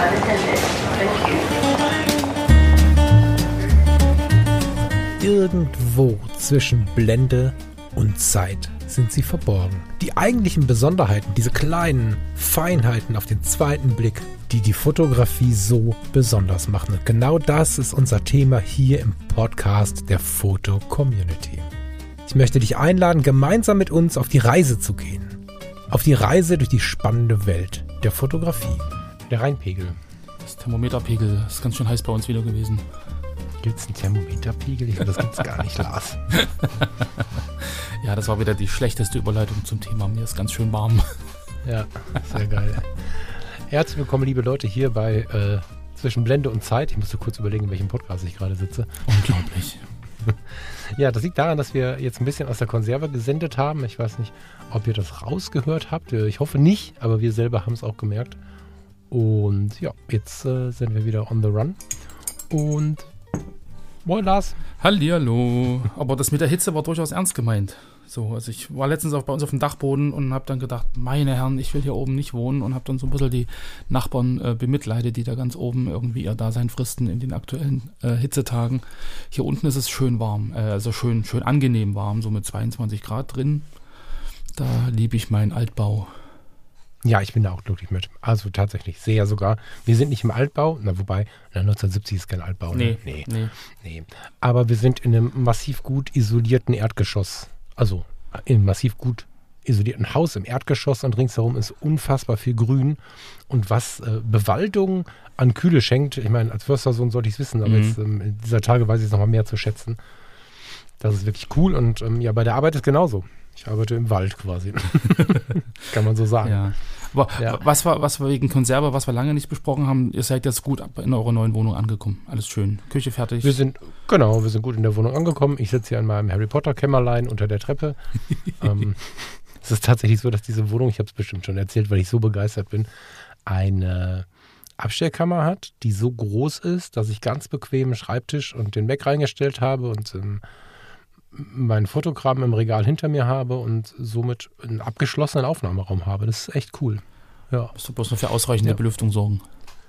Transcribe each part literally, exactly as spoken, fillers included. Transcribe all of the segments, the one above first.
unattended. Thank you. Irgendwo zwischen Blende und Zeit sind sie verborgen. Die eigentlichen Besonderheiten, diese kleinen Feinheiten auf den zweiten Blick, die die Fotografie so besonders machen. Und genau das ist unser Thema hier im Podcast der Foto-Community. Ich möchte dich einladen, gemeinsam mit uns auf die Reise zu gehen. Auf die Reise durch die spannende Welt der Fotografie. Der Rheinpegel. Das Thermometerpegel ist ganz schön heiß bei uns wieder gewesen. Gibt es einen Thermometerpegel? Ich glaube, das gibt es gar nicht, Lars. Ja, das war wieder die schlechteste Überleitung zum Thema. Mir ist ganz schön warm. Ja, sehr geil. Herzlich willkommen, liebe Leute, hier bei äh, Zwischen Blende und Zeit. Ich musste kurz überlegen, in welchem Podcast ich gerade sitze. Unglaublich. Ja, das liegt daran, dass wir jetzt ein bisschen aus der Konserve gesendet haben. Ich weiß nicht, ob ihr das rausgehört habt. Ich hoffe nicht, aber wir selber haben es auch gemerkt. Und ja, jetzt äh, sind wir wieder on the run. Und moin, Lars. Hallihallo. Aber das mit der Hitze war durchaus ernst gemeint. So, also ich war letztens auch bei uns auf dem Dachboden und habe dann gedacht, meine Herren, ich will hier oben nicht wohnen und habe dann so ein bisschen die Nachbarn äh, bemitleidet, die da ganz oben irgendwie ihr Dasein fristen in den aktuellen äh, Hitzetagen. Hier unten ist es schön warm, äh, also schön, schön angenehm warm, so mit zweiundzwanzig Grad drin. Da liebe ich meinen Altbau. Ja, ich bin da auch glücklich mit. Also tatsächlich sehr sogar. Wir sind nicht im Altbau, na wobei, na, neunzehnhundertsiebzig ist kein Altbau. Nee, ne? nee, nee. nee. Aber wir sind in einem massiv gut isolierten Erdgeschoss. Also in einem massiv gut isolierten Haus im Erdgeschoss und ringsherum ist unfassbar viel Grün. Und was äh, Bewaldung an Kühle schenkt, ich meine, als Förstersohn sollte ich es wissen, aber Mhm. jetzt ähm, in dieser Tage weiß ich es nochmal mehr zu schätzen. Das ist wirklich cool und ähm, ja, bei der Arbeit ist genauso. Ich arbeite im Wald quasi. Kann man so sagen. Ja. Aber Ja. was war, was war wegen Konserve, was wir lange nicht besprochen haben, ihr seid jetzt gut in eurer neuen Wohnung angekommen. Alles schön. Küche fertig. Wir sind, genau, wir sind gut in der Wohnung angekommen. Ich sitze hier in meinem Harry Potter Kämmerlein unter der Treppe. ähm, es ist tatsächlich so, dass diese Wohnung, ich habe es bestimmt schon erzählt, weil ich so begeistert bin, eine Abstellkammer hat, die so groß ist, dass ich ganz bequem einen Schreibtisch und den Mac reingestellt habe und ähm, meinen Fotokram im Regal hinter mir habe und somit einen abgeschlossenen Aufnahmeraum habe. Das ist echt cool. Ja. Musst du bloß noch für ausreichende Ja. Belüftung sorgen.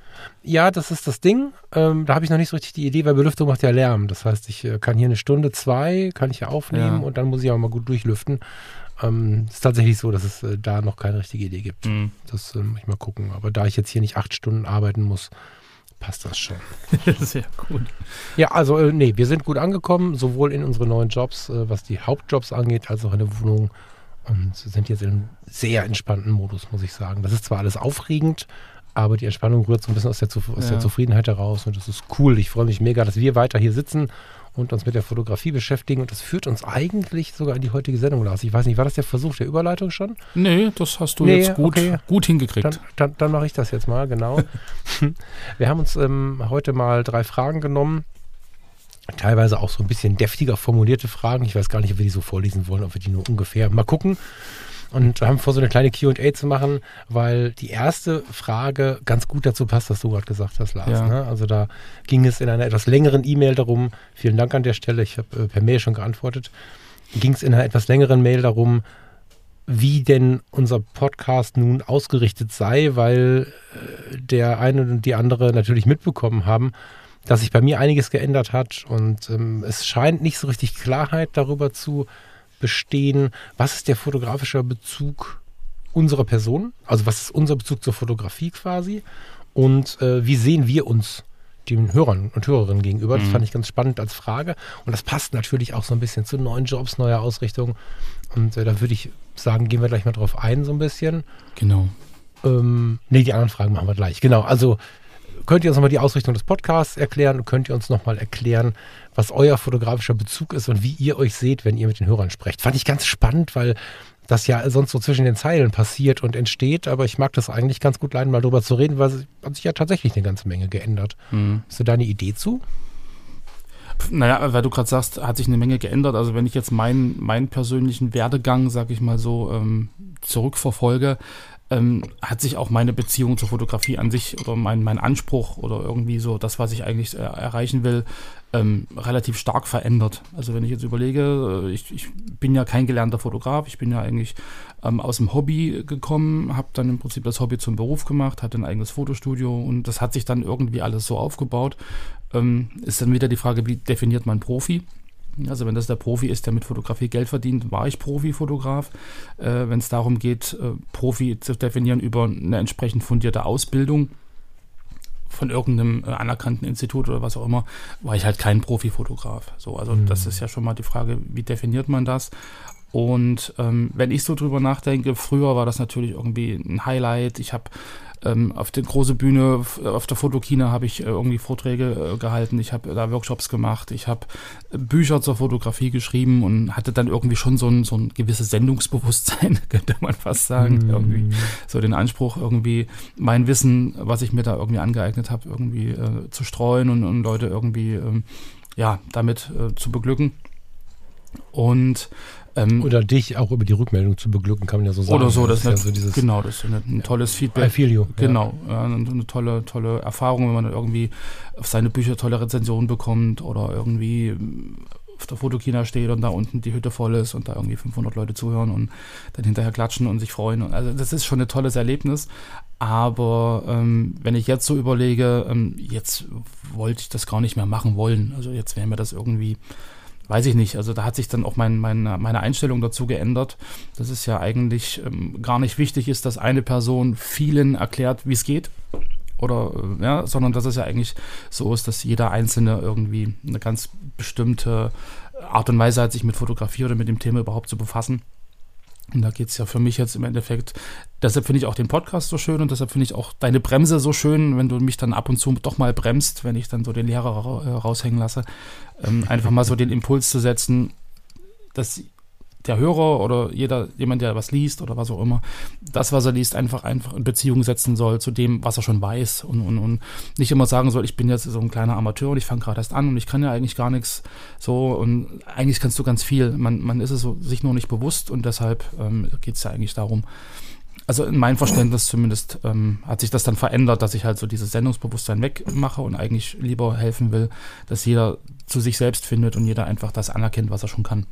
Ja, das ist das Ding. Ähm, da habe ich noch nicht so richtig die Idee, weil Belüftung macht ja Lärm. Das heißt, ich äh, kann hier eine Stunde, zwei, kann ich ja aufnehmen Ja. und dann muss ich auch mal gut durchlüften. Ähm, ist tatsächlich so, dass es äh, da noch keine richtige Idee gibt. Mhm. Das äh, muss ich mal gucken. Aber da ich jetzt hier nicht acht Stunden arbeiten muss, passt das schon. Sehr gut. Ja, also äh, nee, wir sind gut angekommen, sowohl in unsere neuen Jobs, äh, was die Hauptjobs angeht, als auch in der Wohnung. Und sind jetzt in einem sehr entspannten Modus, muss ich sagen. Das ist zwar alles aufregend, aber die Entspannung rührt so ein bisschen aus der, Zuf- aus Ja. der Zufriedenheit heraus. Und das ist cool. Ich freue mich mega, dass wir weiter hier sitzen und uns mit der Fotografie beschäftigen. Und das führt uns eigentlich sogar in die heutige Sendung, Lars. Ich weiß nicht, war das der Versuch der Überleitung schon? Nee, das hast du Nee, jetzt gut, okay. gut hingekriegt. Dann, dann, dann mache ich das jetzt mal, genau. Wir haben uns ähm, heute mal drei Fragen genommen. Teilweise auch so ein bisschen deftiger formulierte Fragen. Ich weiß gar nicht, ob wir die so vorlesen wollen, ob wir die nur ungefähr mal gucken. Und haben vor, so eine kleine Q und A zu machen, weil die erste Frage ganz gut dazu passt, was du gerade gesagt hast, Lars. Ja. Ne? Also da ging es in einer etwas längeren E-Mail darum, vielen Dank an der Stelle, ich habe äh, per Mail schon geantwortet, ging es in einer etwas längeren Mail darum, wie denn unser Podcast nun ausgerichtet sei, weil äh, der eine und die andere natürlich mitbekommen haben, dass sich bei mir einiges geändert hat und ähm, es scheint nicht so richtig Klarheit darüber zu bestehen, was ist der fotografische Bezug unserer Person, also was ist unser Bezug zur Fotografie quasi und äh, wie sehen wir uns den Hörern und Hörerinnen gegenüber. Das Mhm. fand ich ganz spannend als Frage und das passt natürlich auch so ein bisschen zu neuen Jobs, neuer Ausrichtung und äh, da würde ich sagen, gehen wir gleich mal drauf ein so ein bisschen. Genau. Ähm, nee, die anderen Fragen machen wir gleich. Genau, also könnt ihr uns nochmal die Ausrichtung des Podcasts erklären und könnt ihr uns nochmal erklären, was euer fotografischer Bezug ist und wie ihr euch seht, wenn ihr mit den Hörern sprecht. Fand ich ganz spannend, weil das ja sonst so zwischen den Zeilen passiert und entsteht, aber ich mag das eigentlich ganz gut leiden, mal drüber zu reden, weil es hat sich ja tatsächlich eine ganze Menge geändert. Mhm. Hast du da eine Idee zu? Naja, weil du gerade sagst, hat sich eine Menge geändert. Also wenn ich jetzt meinen, meinen persönlichen Werdegang, sag ich mal so, ähm, zurückverfolge, ähm, hat sich auch meine Beziehung zur Fotografie an sich oder mein, mein Anspruch oder irgendwie so das, was ich eigentlich äh, erreichen will, ähm, relativ stark verändert. Also wenn ich jetzt überlege, ich, ich bin ja kein gelernter Fotograf, ich bin ja eigentlich ähm, aus dem Hobby gekommen, habe dann im Prinzip das Hobby zum Beruf gemacht, hatte ein eigenes Fotostudio und das hat sich dann irgendwie alles so aufgebaut. Ähm, ist dann wieder die Frage, wie definiert man Profi? Also wenn das der Profi ist, der mit Fotografie Geld verdient, war ich Profi-Fotograf. Äh, wenn es darum geht, äh, Profi zu definieren über eine entsprechend fundierte Ausbildung von irgendeinem äh, anerkannten Institut oder was auch immer, war ich halt kein Profi-Fotograf. So, also mhm. das ist ja schon mal die Frage, wie definiert man das? Und ähm, wenn ich so drüber nachdenke, früher war das natürlich irgendwie ein Highlight. Ich habe ähm, auf der großen Bühne, auf der Fotokina habe ich äh, irgendwie Vorträge äh, gehalten. Ich habe da Workshops gemacht. Ich habe äh, Bücher zur Fotografie geschrieben und hatte dann irgendwie schon so ein, so ein gewisses Sendungsbewusstsein, könnte man fast sagen. Mm. Irgendwie so den Anspruch, irgendwie mein Wissen, was ich mir da irgendwie angeeignet habe, irgendwie äh, zu streuen und, und Leute irgendwie ähm, ja, damit äh, zu beglücken. Und Ähm, oder dich auch über die Rückmeldung zu beglücken, kann man ja so sagen. Oder so, das, das ist ja so dieses, genau, das ist ein, ein tolles Feedback. I feel you. Genau, ja. eine, eine tolle, tolle Erfahrung, wenn man irgendwie auf seine Bücher tolle Rezensionen bekommt oder irgendwie auf der Fotokina steht und da unten die Hütte voll ist und da irgendwie fünfhundert Leute zuhören und dann hinterher klatschen und sich freuen. Und also das ist schon ein tolles Erlebnis. Aber ähm, wenn ich jetzt so überlege, ähm, jetzt wollte ich das gar nicht mehr machen wollen. Also jetzt wäre mir das irgendwie, weiß ich nicht, also da hat sich dann auch mein, mein, meine Einstellung dazu geändert, dass es ja eigentlich ähm, gar nicht wichtig ist, dass eine Person vielen erklärt, wie es geht. Oder, ja, sondern dass es ja eigentlich so ist, dass jeder Einzelne irgendwie eine ganz bestimmte Art und Weise hat, sich mit Fotografie oder mit dem Thema überhaupt zu befassen. Und da geht es ja für mich jetzt im Endeffekt, deshalb finde ich auch den Podcast so schön und deshalb finde ich auch deine Bremse so schön, wenn du mich dann ab und zu doch mal bremst, wenn ich dann so den Lehrer ra- raushängen lasse. Ähm, einfach mal so den Impuls zu setzen, dass der Hörer oder jeder, jemand, der was liest oder was auch immer, das, was er liest, einfach einfach in Beziehung setzen soll zu dem, was er schon weiß und, und, und nicht immer sagen soll, ich bin jetzt so ein kleiner Amateur und ich fange gerade erst an und ich kann ja eigentlich gar nichts so und eigentlich kannst du ganz viel. Man, man ist es so, sich nur nicht bewusst und deshalb ähm, geht es ja eigentlich darum, also in meinem Verständnis zumindest ähm, hat sich das dann verändert, dass ich halt so dieses Sendungsbewusstsein wegmache und eigentlich lieber helfen will, dass jeder zu sich selbst findet und jeder einfach das anerkennt, was er schon kann.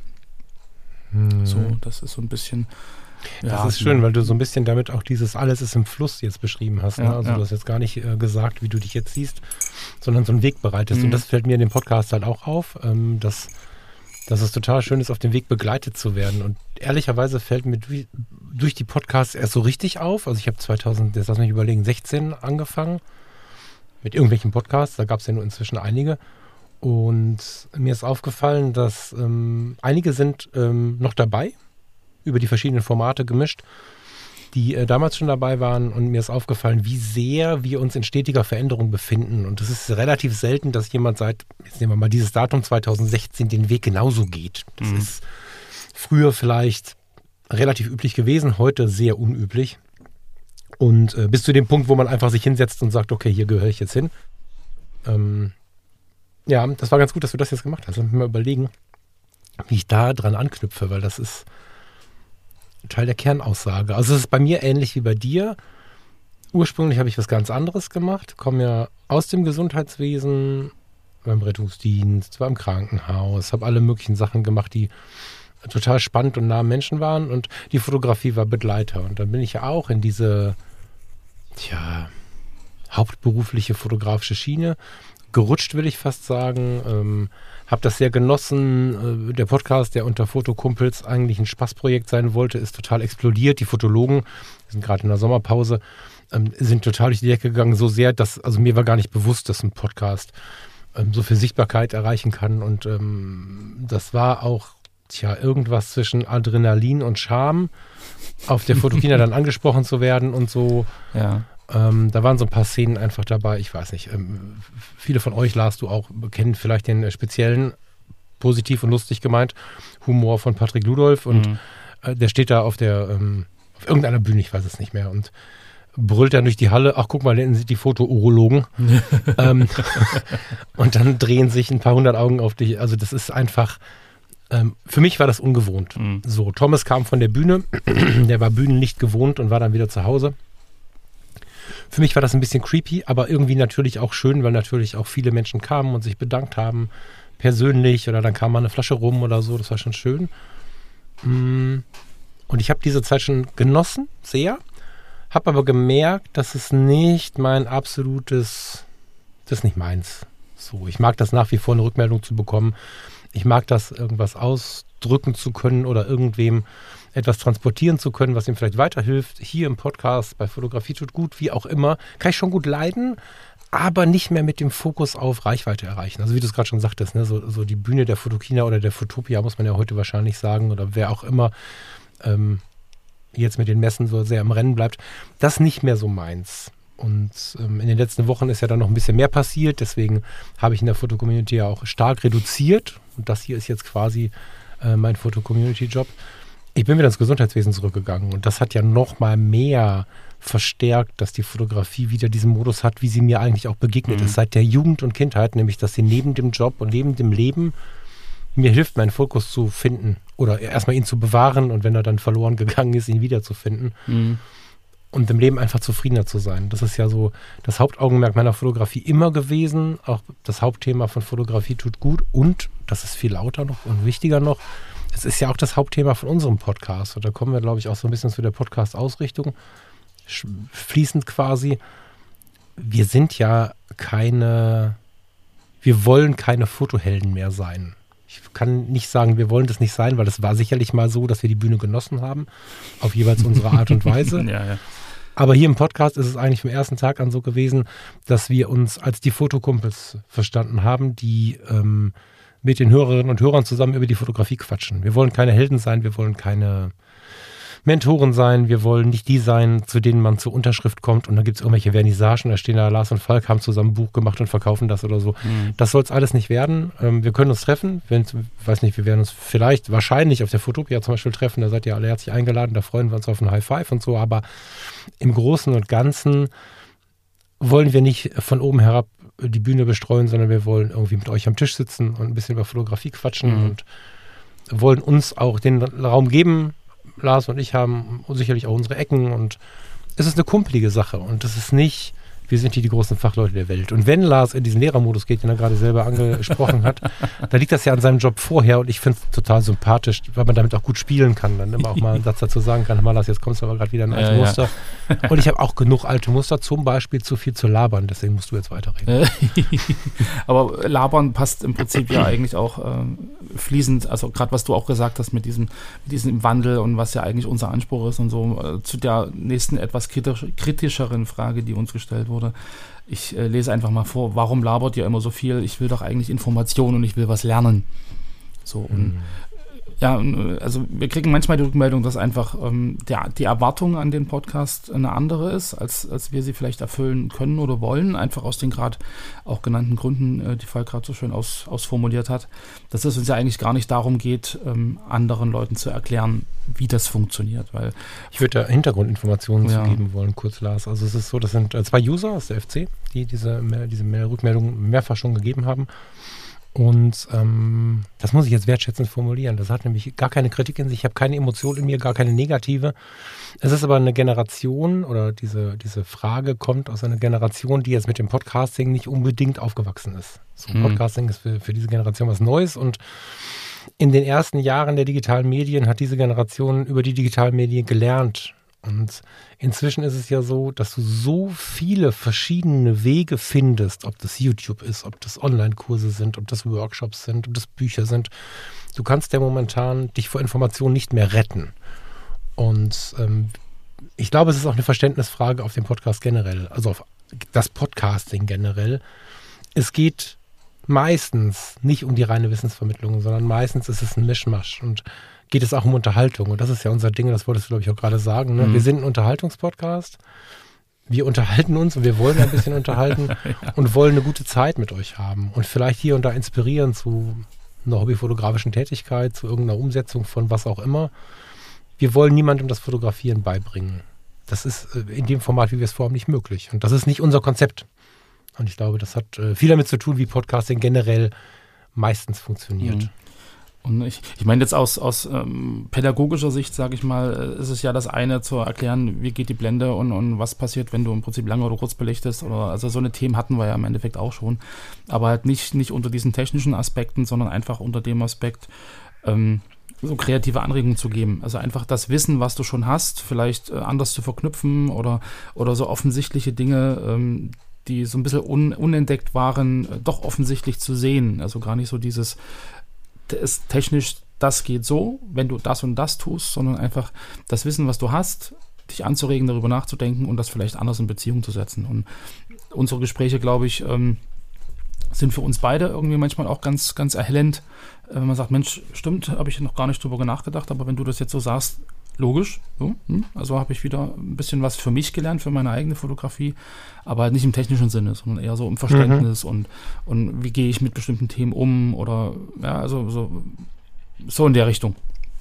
Hm. So, das ist so ein bisschen. Das ja, ist schön, weil du so ein bisschen damit auch dieses Alles ist im Fluss jetzt beschrieben hast. Ne? Ja, also ja. du hast jetzt gar nicht äh, gesagt, wie du dich jetzt siehst, sondern so einen Weg bereitest. Mhm. Und das fällt mir in dem Podcast halt auch auf, ähm, dass, dass es total schön ist, auf dem Weg begleitet zu werden. Und ehrlicherweise fällt mir durch, durch die Podcasts erst so richtig auf. Also ich habe zweitausend, jetzt lass mich überlegen, sechzehn angefangen mit irgendwelchen Podcasts. Da gab es ja nur inzwischen einige. Und mir ist aufgefallen, dass ähm, einige sind ähm, noch dabei, über die verschiedenen Formate gemischt, die äh, damals schon dabei waren. Und mir ist aufgefallen, wie sehr wir uns in stetiger Veränderung befinden. Und es ist relativ selten, dass jemand seit, jetzt nehmen wir mal dieses Datum zweitausendsechzehn, den Weg genauso geht. Das mhm. ist früher vielleicht relativ üblich gewesen, heute sehr unüblich. Und äh, bis zu dem Punkt, wo man einfach sich hinsetzt und sagt, okay, hier gehöre ich jetzt hin. Ähm, Ja, das war ganz gut, dass du das jetzt gemacht hast. Lass mich mal überlegen, wie ich da dran anknüpfe, weil das ist Teil der Kernaussage. Also es ist bei mir ähnlich wie bei dir. Ursprünglich habe ich was ganz anderes gemacht, komme ja aus dem Gesundheitswesen, beim Rettungsdienst, war im Krankenhaus, habe alle möglichen Sachen gemacht, die total spannend und nah am Menschen waren und die Fotografie war Begleiter. Und dann bin ich ja auch in diese, tja, hauptberufliche fotografische Schiene gerutscht, will ich fast sagen. Ähm, habe das sehr genossen. Äh, der Podcast, der unter Fotokumpels eigentlich ein Spaßprojekt sein wollte, ist total explodiert. Die Fotologen, wir sind gerade in der Sommerpause, ähm, sind total durch die Decke gegangen, so sehr, dass, also mir war gar nicht bewusst, dass ein Podcast ähm, so viel Sichtbarkeit erreichen kann. Und ähm, das war auch, tja, irgendwas zwischen Adrenalin und Charme, auf der Fotokina dann angesprochen zu werden und so. Ja. Ähm, da waren so ein paar Szenen einfach dabei, ich weiß nicht, ähm, viele von euch, Lars, du auch, kennen vielleicht den äh, speziellen, positiv und lustig gemeint, Humor von Patrick Ludolf und mhm. äh, der steht da auf der, ähm, auf irgendeiner Bühne, ich weiß es nicht mehr und brüllt dann durch die Halle, ach guck mal, da sind die Foto-Urologen ähm, und dann drehen sich ein paar hundert Augen auf dich, also das ist einfach Ähm, für mich war das ungewohnt. Mhm. So, Thomas kam von der Bühne, der war Bühnenlicht gewohnt und war dann wieder zu Hause. Für mich war das ein bisschen creepy, aber irgendwie natürlich auch schön, weil natürlich auch viele Menschen kamen und sich bedankt haben, persönlich, oder dann kam mal eine Flasche rum oder so, das war schon schön. Und ich habe diese Zeit schon genossen, sehr, habe aber gemerkt, dass es nicht mein absolutes, das ist nicht meins. So, ich mag das nach wie vor, eine Rückmeldung zu bekommen. Ich mag das, irgendwas ausdrücken zu können oder irgendwem etwas transportieren zu können, was ihm vielleicht weiterhilft. Hier im Podcast, bei Fotografie tut gut, wie auch immer, kann ich schon gut leiden, aber nicht mehr mit dem Fokus auf Reichweite erreichen. Also wie du es gerade schon sagtest, ne, so, so die Bühne der Fotokina oder der Fotopia, muss man ja heute wahrscheinlich sagen, oder wer auch immer ähm, jetzt mit den Messen so sehr im Rennen bleibt, das nicht mehr so meins. Und ähm, in den letzten Wochen ist ja dann noch ein bisschen mehr passiert, deswegen habe ich in der Foto-Community ja auch stark reduziert und das hier ist jetzt quasi äh, mein Foto-Community-Job. Ich bin wieder ins Gesundheitswesen zurückgegangen und das hat ja noch mal mehr verstärkt, dass die Fotografie wieder diesen Modus hat, wie sie mir eigentlich auch begegnet Mhm. ist, seit der Jugend und Kindheit, nämlich, dass sie neben dem Job und neben dem Leben mir hilft, meinen Fokus zu finden oder erstmal ihn zu bewahren und wenn er dann verloren gegangen ist, ihn wiederzufinden. Mhm. Und im Leben einfach zufriedener zu sein. Das ist ja so das Hauptaugenmerk meiner Fotografie immer gewesen. Auch das Hauptthema von Fotografie tut gut. Und, das ist viel lauter noch und wichtiger noch, es ist ja auch das Hauptthema von unserem Podcast. Und da kommen wir, glaube ich, auch so ein bisschen zu der Podcast-Ausrichtung. Sch- Fließend quasi. Wir sind ja keine, wir wollen keine Fotohelden mehr sein. Ich kann nicht sagen, wir wollen das nicht sein, weil es war sicherlich mal so, dass wir die Bühne genossen haben, auf jeweils unsere Art und Weise. Ja, ja. Aber hier im Podcast ist es eigentlich vom ersten Tag an so gewesen, dass wir uns als die Fotokumpels verstanden haben, die ähm, mit den Hörerinnen und Hörern zusammen über die Fotografie quatschen. Wir wollen keine Helden sein, wir wollen keine Mentoren sein, wir wollen nicht die sein, zu denen man zur Unterschrift kommt und dann gibt es irgendwelche Vernissagen, da stehen da Lars und Falk, haben zusammen ein Buch gemacht und verkaufen das oder so. Mhm. Das soll es alles nicht werden. Ähm, wir können uns treffen, wenn, weiß nicht, wir werden uns vielleicht, wahrscheinlich auf der Fotopia zum Beispiel treffen, da seid ihr alle herzlich eingeladen, da freuen wir uns auf ein High Five und so, aber im Großen und Ganzen wollen wir nicht von oben herab die Bühne bestreuen, sondern wir wollen irgendwie mit euch am Tisch sitzen und ein bisschen über Fotografie quatschen Mhm. und wollen uns auch den Raum geben. Lars und ich haben sicherlich auch unsere Ecken und es ist eine kumpelige Sache und es ist nicht, wir sind hier die großen Fachleute der Welt. Und wenn Lars in diesen Lehrermodus geht, den er gerade selber angesprochen hat, dann liegt das ja an seinem Job vorher und ich finde es total sympathisch, weil man damit auch gut spielen kann, dann immer auch mal einen Satz dazu sagen kann, mal Lars, jetzt kommst du aber gerade wieder in alte Ja, ja. Muster. Und ich habe auch genug alte Muster, zum Beispiel zu viel zu labern, deswegen musst du jetzt weiterreden. Aber labern passt im Prinzip ja eigentlich auch ähm, fließend, also gerade was du auch gesagt hast mit diesem, mit diesem Wandel und was ja eigentlich unser Anspruch ist und so, äh, zu der nächsten etwas kritisch, kritischeren Frage, die uns gestellt wurde. Ich äh, lese einfach mal vor, warum labert ihr immer so viel? Ich will doch eigentlich Informationen und ich will was lernen. So, und ja, also wir kriegen manchmal die Rückmeldung, dass einfach ähm, der, die Erwartung an den Podcast eine andere ist, als, als wir sie vielleicht erfüllen können oder wollen, einfach aus den gerade auch genannten Gründen, äh, die Falk gerade so schön aus, ausformuliert hat, dass es uns ja eigentlich gar nicht darum geht, ähm, anderen Leuten zu erklären, wie das funktioniert, weil Ich würde da Hintergrundinformationen Ja. zu geben wollen, kurz Lars. Also es ist so, das sind äh, zwei User aus der F C, die diese, Mail- diese Mail- Rückmeldung mehrfach schon gegeben haben. Und ähm, das muss ich jetzt wertschätzend formulieren. Das hat nämlich gar keine Kritik in sich. Ich habe keine Emotion in mir, gar keine negative. Es ist aber eine Generation oder diese, diese Frage kommt aus einer Generation, die jetzt mit dem Podcasting nicht unbedingt aufgewachsen ist. So, Mhm. Podcasting ist für, für diese Generation was Neues und in den ersten Jahren der digitalen Medien hat diese Generation über die digitalen Medien gelernt. Und inzwischen ist es ja so, dass du so viele verschiedene Wege findest, ob das YouTube ist, ob das Online-Kurse sind, ob das Workshops sind, ob das Bücher sind. Du kannst ja momentan dich vor Informationen nicht mehr retten. Und ähm, ich glaube, es ist auch eine Verständnisfrage auf den Podcast generell, also auf das Podcasting generell. Es geht meistens nicht um die reine Wissensvermittlung, sondern meistens ist es ein Mischmasch und geht es auch um Unterhaltung. Und das ist ja unser Ding, das wolltest du, glaube ich, auch gerade sagen. Ne? Mhm. Wir sind ein Unterhaltungspodcast. Wir unterhalten uns und wir wollen ein bisschen unterhalten Ja. und wollen eine gute Zeit mit euch haben und vielleicht hier und da inspirieren zu einer hobbyfotografischen Tätigkeit, zu irgendeiner Umsetzung von was auch immer. Wir wollen niemandem das Fotografieren beibringen. Das ist äh, in dem Format, wie wir es vorhaben, nicht möglich. Und das ist nicht unser Konzept. Und ich glaube, das hat äh, viel damit zu tun, wie Podcasting generell meistens funktioniert. Mhm. Und ich, ich meine jetzt aus, aus ähm, pädagogischer Sicht, sage ich mal, äh, ist es ja das eine zu erklären, wie geht die Blende und, und was passiert, wenn du im Prinzip lange oder kurz belichtest. Oder, also so eine Themen hatten wir ja im Endeffekt auch schon. Aber halt nicht, nicht unter diesen technischen Aspekten, sondern einfach unter dem Aspekt, ähm, so kreative Anregungen zu geben. Also einfach das Wissen, was du schon hast, vielleicht äh, anders zu verknüpfen oder, oder so offensichtliche Dinge, ähm, die so ein bisschen un, unentdeckt waren, äh, doch offensichtlich zu sehen. Also gar nicht so dieses ist technisch, das geht so, wenn du das und das tust, sondern einfach das Wissen, was du hast, dich anzuregen, darüber nachzudenken und das vielleicht anders in Beziehung zu setzen. Und unsere Gespräche, glaube ich, ähm, sind für uns beide irgendwie manchmal auch ganz, ganz erhellend, äh, wenn man sagt, Mensch, stimmt, habe ich noch gar nicht drüber nachgedacht, aber wenn du das jetzt so sagst, logisch, so, hm, also habe ich wieder ein bisschen was für mich gelernt, für meine eigene Fotografie, aber halt nicht im technischen Sinne, sondern eher so im Verständnis mhm. und, und wie gehe ich mit bestimmten Themen um oder ja, also so, so in der Richtung.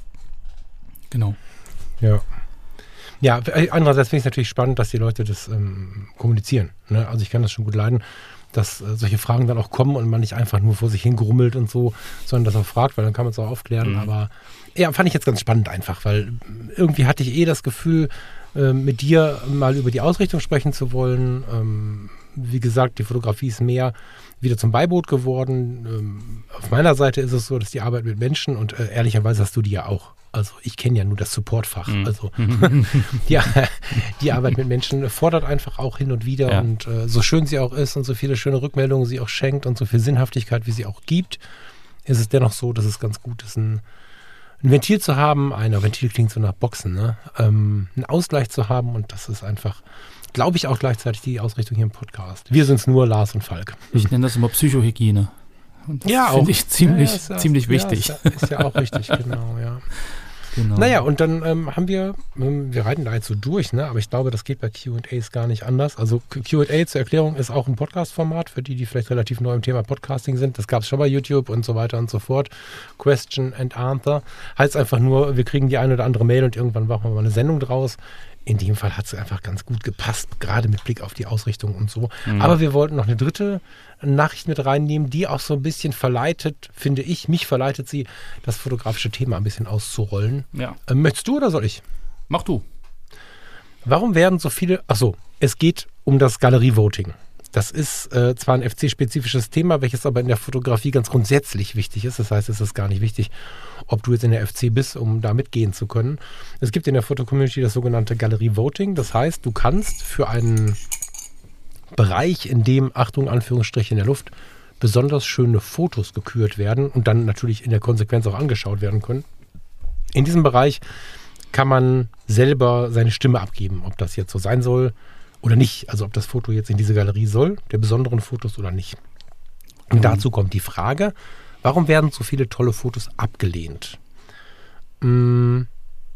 Genau. Ja. Ja, andererseits finde ich es natürlich spannend, dass die Leute das ähm, kommunizieren. Ne? Also ich kann das schon gut leiden, dass äh, solche Fragen dann auch kommen und man nicht einfach nur vor sich hingrummelt und so, sondern das auch fragt, weil dann kann man es auch aufklären. Mhm. Aber ja, fand ich jetzt ganz spannend einfach, weil irgendwie hatte ich eh das Gefühl, äh, mit dir mal über die Ausrichtung sprechen zu wollen. Ähm, wie gesagt, die Fotografie ist mehr wieder zum Beiboot geworden. Ähm, auf meiner Seite ist es so, dass die Arbeit mit Menschen und äh, ehrlicherweise hast du die ja auch. Also ich kenne ja nur das Supportfach. Mhm. Also die, die Arbeit mit Menschen fordert einfach auch hin und wieder. Ja. Und äh, so schön sie auch ist und so viele schöne Rückmeldungen sie auch schenkt und so viel Sinnhaftigkeit, wie sie auch gibt, ist es dennoch so, dass es ganz gut ist, ein, ein Ventil zu haben. Ein Ventil klingt so nach Boxen, ne? Ähm, einen Ausgleich zu haben. Und das ist einfach, glaube ich, auch gleichzeitig die Ausrichtung hier im Podcast. Wir sind es nur, Lars und Falk. Ich nenne das immer Psychohygiene. Und das ja, finde ich ziemlich, ja, ja, ziemlich ja, wichtig. Ist ja, ist ja auch wichtig, genau, ja. Genau. Naja, und dann ähm, haben wir, ähm, wir reiten da jetzt so durch, ne? Aber ich glaube, das geht bei Q und A's gar nicht anders. Also Q und A zur Erklärung ist auch ein Podcast-Format, für die, die vielleicht relativ neu im Thema Podcasting sind. Das gab es schon bei YouTube und so weiter und so fort. Question and Answer. Heißt einfach nur, wir kriegen die eine oder andere Mail und irgendwann machen wir mal eine Sendung draus. In dem Fall hat es einfach ganz gut gepasst, gerade mit Blick auf die Ausrichtung und so. Mhm. Aber wir wollten noch eine dritte Nachricht mit reinnehmen, die auch so ein bisschen verleitet, finde ich, mich verleitet sie, das fotografische Thema ein bisschen auszurollen. Ja. Ähm, möchtest du oder soll ich? Mach du. Warum werden so viele, achso, es geht um das Galerie-Voting. Das ist äh, zwar ein F C-spezifisches Thema, welches aber in der Fotografie ganz grundsätzlich wichtig ist. Das heißt, es ist gar nicht wichtig, ob du jetzt in der F C bist, um da mitgehen zu können. Es gibt in der Fotocommunity das sogenannte Galerie-Voting. Das heißt, du kannst für einen Bereich, in dem, Achtung, Anführungsstriche in der Luft, besonders schöne Fotos gekürt werden und dann natürlich in der Konsequenz auch angeschaut werden können. In diesem Bereich kann man selber seine Stimme abgeben, ob das jetzt so sein soll oder nicht. Also ob das Foto jetzt in diese Galerie soll, der besonderen Fotos oder nicht. Und mhm. dazu kommt die Frage, warum werden so viele tolle Fotos abgelehnt? Hm,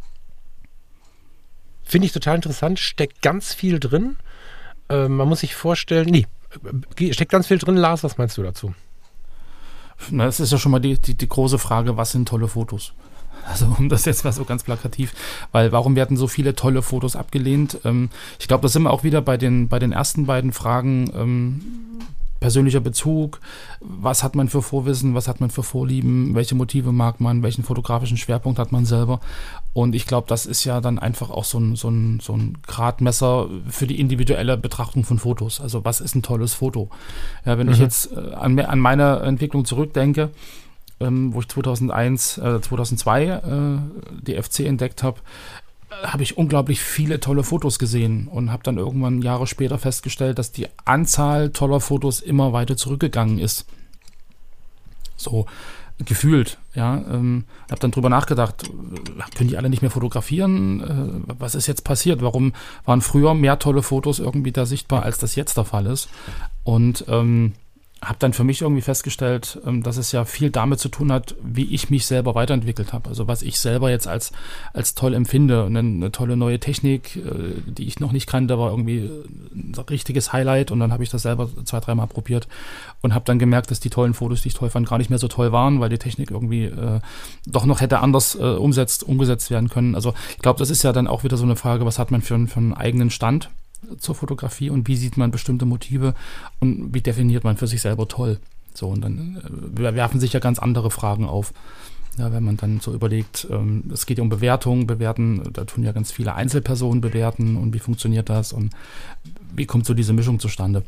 finde ich total interessant, steckt ganz viel drin. Äh, man muss sich vorstellen, nee, steckt ganz viel drin. Lars, was meinst du dazu? Na, es ist ja schon mal die, die, die große Frage, was sind tolle Fotos? Also um das jetzt mal so ganz plakativ, weil warum werden so viele tolle Fotos abgelehnt? Ähm, ich glaube, da sind wir auch wieder bei den, bei den ersten beiden Fragen, ähm, persönlicher Bezug, was hat man für Vorwissen, was hat man für Vorlieben, welche Motive mag man, welchen fotografischen Schwerpunkt hat man selber. Und ich glaube, das ist ja dann einfach auch so ein, so ein, so ein Gradmesser für die individuelle Betrachtung von Fotos. Also was ist ein tolles Foto? Ja, wenn mhm. ich jetzt äh, an, an meine Entwicklung zurückdenke, ähm, wo ich zweitausendeins, äh, zweitausendzwei äh, die F C entdeckt habe, habe ich unglaublich viele tolle Fotos gesehen und habe dann irgendwann Jahre später festgestellt, dass die Anzahl toller Fotos immer weiter zurückgegangen ist. So gefühlt, ja. Ähm, habe dann drüber nachgedacht, können die alle nicht mehr fotografieren? Äh, was ist jetzt passiert? Warum waren früher mehr tolle Fotos irgendwie da sichtbar, als das jetzt der Fall ist? Und ähm, habe dann für mich irgendwie festgestellt, dass es ja viel damit zu tun hat, wie ich mich selber weiterentwickelt habe. Also was ich selber jetzt als, als toll empfinde. Eine, eine tolle neue Technik, die ich noch nicht kannte, war irgendwie ein richtiges Highlight. Und dann habe ich das selber zwei, dreimal probiert und habe dann gemerkt, dass die tollen Fotos, die ich toll fand, gar nicht mehr so toll waren, weil die Technik irgendwie äh, doch noch hätte anders äh, umsetzt, umgesetzt werden können. Also ich glaube, das ist ja dann auch wieder so eine Frage, was hat man für, für einen eigenen Stand zur Fotografie und wie sieht man bestimmte Motive und wie definiert man für sich selber toll. So, und dann äh, werfen sich ja ganz andere Fragen auf. Ja, wenn man dann so überlegt, ähm, es geht ja um Bewertung, bewerten, da tun ja ganz viele Einzelpersonen bewerten und wie funktioniert das und wie kommt so diese Mischung zustande?